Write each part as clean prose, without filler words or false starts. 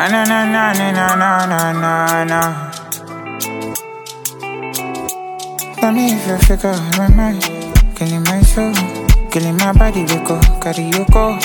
Na na na na na na na na na na. Tell me if you figure out my mind, killing my soul, killing my body, we go carry you go.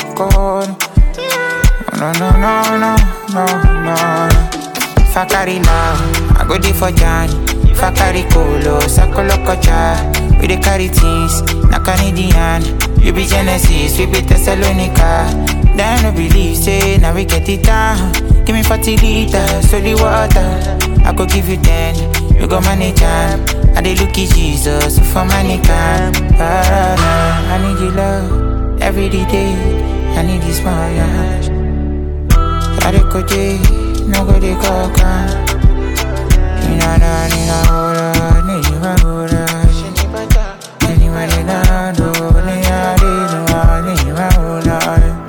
No no no no no no. If I carry love, I go there for Johnny. If I carry Colo, Sakolo Kocha, we dey carry things, na Canadian. You be Genesis, we be Thessalonica. Then no believe, say, now we get it down. Give me 40 liters, so the water. I go give you 10, you go manage am. I dey look at Jesus for money can. I need your love every day. I need this small yash. I dey go day, no go dey go can. Nina hola, nina hola. Nina do, nina hola.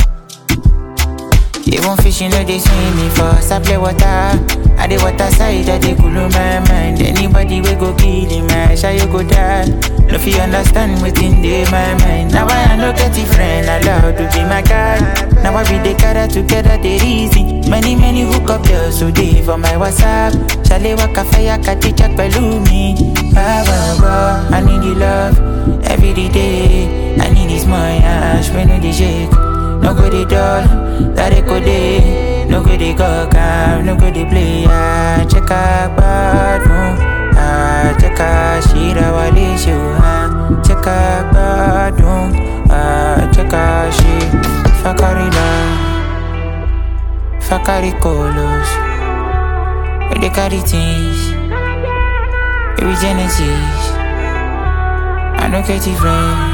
Even fish, you know they swim me first. I play water, I dey water side, I dey cool my mind. Anybody we go kill him, I shall you go die. No fi understand within dey my mind. Now I no get a friend, allowed to be my guy. Now I be the cara together, they easy. Many hook up girls so they for my WhatsApp. Shale waka fire, kati chak pelumi. I need your love every day. I need this my ash when you shake. No go dey dull, that it go dey. No go dey go calm, no go dey play. Check out bad moon, check out shira wale show. Check out bad moon, check out she. Fakari love, fakari colos. We dey carry things, we be Genesis. I no get it friend,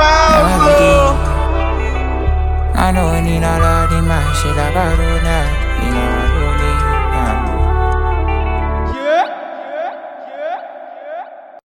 now every day. I know I need all of the man, shit like I do now.